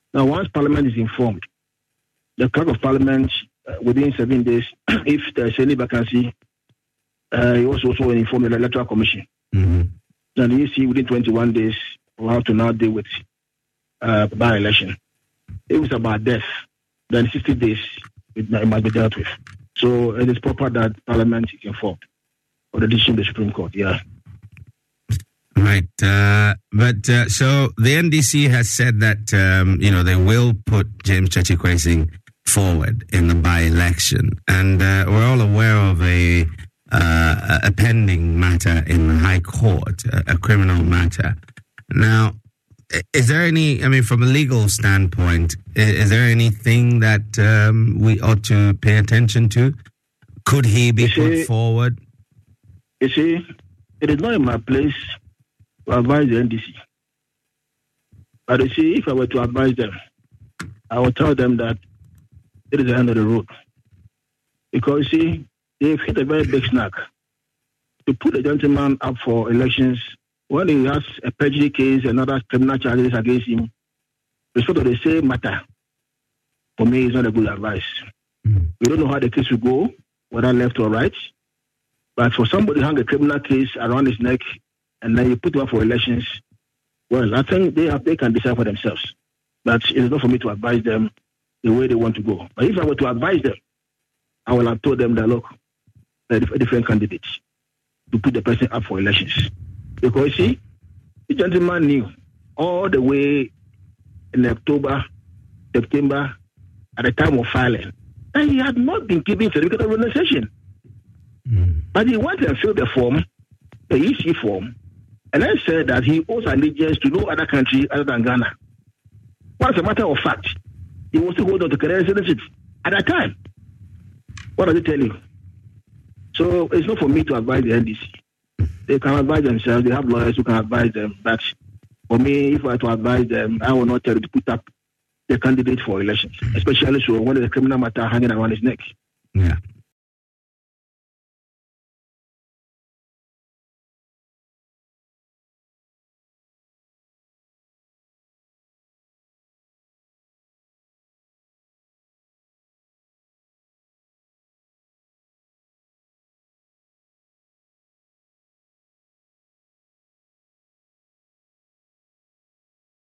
Now, once Parliament is informed, the clerk of Parliament, within 7 days, if there's any vacancy, he was also informed the Electoral Commission. Mm-hmm. And the EC, within 21 days, will have to now deal with by-election. If it's about death, then 60 days it might be dealt with. So it is proper that Parliament is informed of the decision of the Supreme Court. Yeah. Right. But so the NDC has said that, they will put James Gyakye Quayson forward in the by-election. And we're all aware of a pending matter in the High Court, a criminal matter. Now, is there any, from a legal standpoint, is there anything that we ought to pay attention to? Could he be put forward? You see, it is not in my place to advise the NDC. But you see, if I were to advise them, I would tell them that it is the end of the road. Because, you see, they've hit a very big snag. To put a gentleman up for elections when he has a perjury case and other criminal charges against him, respect of the same matter, for me, is not a good advice. Mm. We don't know how the case will go, whether left or right. But for somebody to hang a criminal case around his neck and then you put him up for elections, well, I think they can decide for themselves. But it is not for me to advise them the way they want to go. But if I were to advise them, I will have told them that, look, there are different candidates to put the person up for elections. Because, see, the gentleman knew all the way in October, September, at the time of filing, that he had not been given certificate of organization. Mm. But he went and filled the form, the EC form, and then said that he owes allegiance to no other country other than Ghana. Well, as a matter of fact, he was still holding on to Canadian citizenship at that time. What does it tell you? So it's not for me to advise the NDC. They can advise themselves. They have lawyers who can advise them. But for me, if I were to advise them, I will not tell you to put up the candidate for elections, especially so when there's a criminal matter hanging around his neck. Yeah.